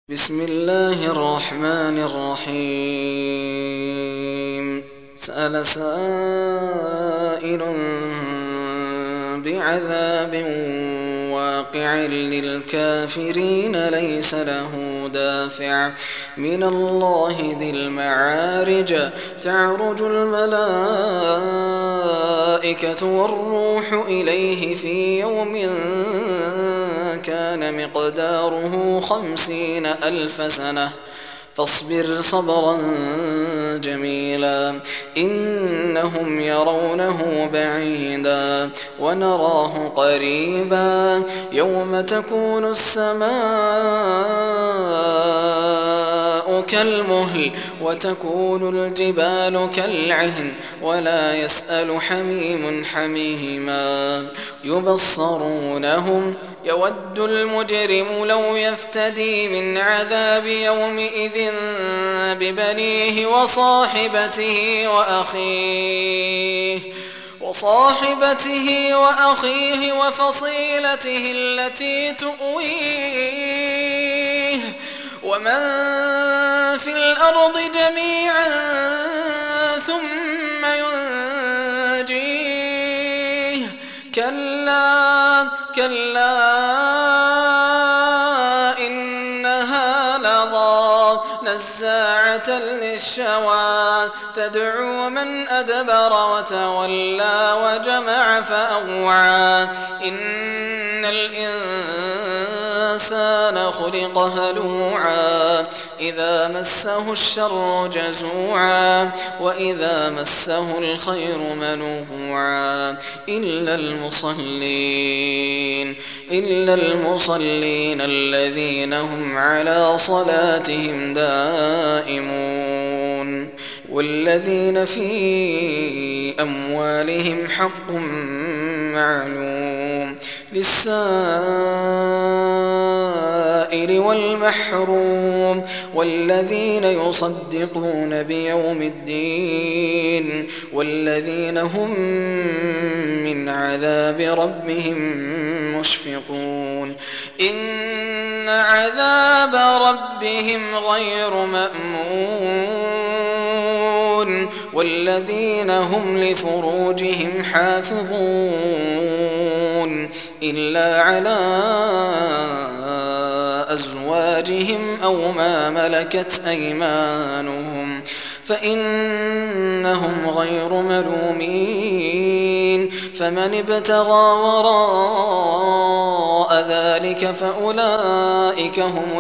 بسم الله الرحمن الرحيم سأل سائل بعذاب واقع للكافرين ليس له دافع من الله ذي المعارج تعرج الملائكة والروح إليه في يوم كان مقداره 50,000 سنة فاصبر صبرا جميلا إنهم يرونه بعيدا ونراه قريبا يوم تكون السماء كالمهل وتكون الجبال كالعهن ولا يسأل حميم حميما يبصرونهم يود المجرم لو يفتدي من عذاب يومئذ ببنيه وصاحبته وأخيه وفصيلته التي تؤويه ومن في الأرض جميعا ثم ينجيه كلا إنها لظى نزاعة للشوى تدعو من أدبر وتولى وجمع فأوعى إن الإنسان خلق هلوعا إذا مسه الشر جزوعا وإذا مسه الخير منوعا إلا المصلين الذين هم على صلاتهم دائمون والذين في أموالهم حق معلوم للسائل والمحروم والذين يصدقون بيوم الدين والذين هم من عذاب ربهم مشفقون إن عذاب ربهم غير مأمون والذين هم لفروجهم حافظون إلا على أزواجهم أو ما ملكت أيمانهم فإنهم غير ملومين فمن ابتغى وراء ذلك فأولئك هم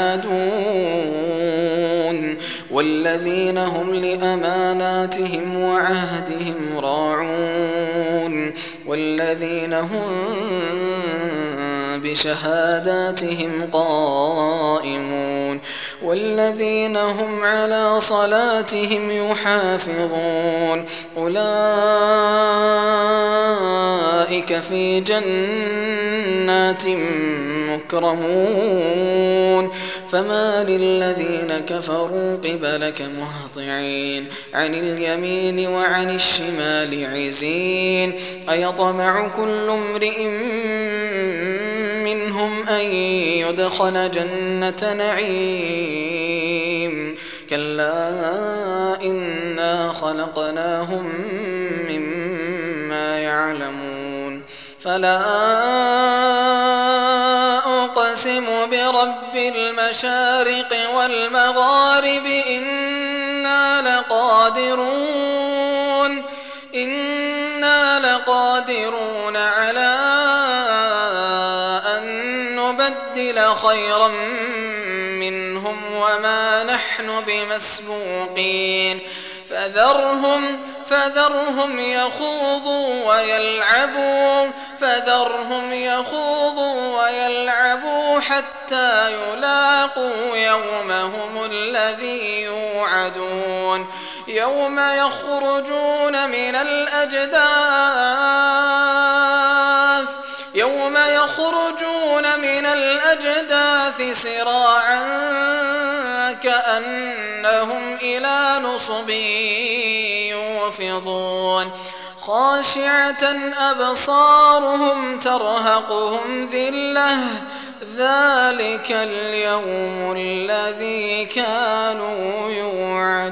العادون والذين هم لأماناتهم وعهدهم راعون والذين هم بشهاداتهم قائمون والذين هم على صلاتهم يحافظون أولئك في جنات مكرمون فما للذين كفروا قبلك مهطعين عن اليمين وعن الشمال عزين أيطمع كل امرئ منهم أن يدخل جنة نعيم كلا إنا خلقناهم مما يعلمون فلا أقسم برب المشارق والمغارب إنا لقادرون على أن نبدل خيرا منهم وما نحن بمسبوقين فذرهم يخوضوا ويلعبوا حتى يلاقوا يومهم الذي يوعدون يوم يخرجون من الأجداث سراعا كأنهم إلى نصب يوفضون خاشعة أبصارهم ترهقهم ذلة ذلك اليوم الذي كانوا يوعدون.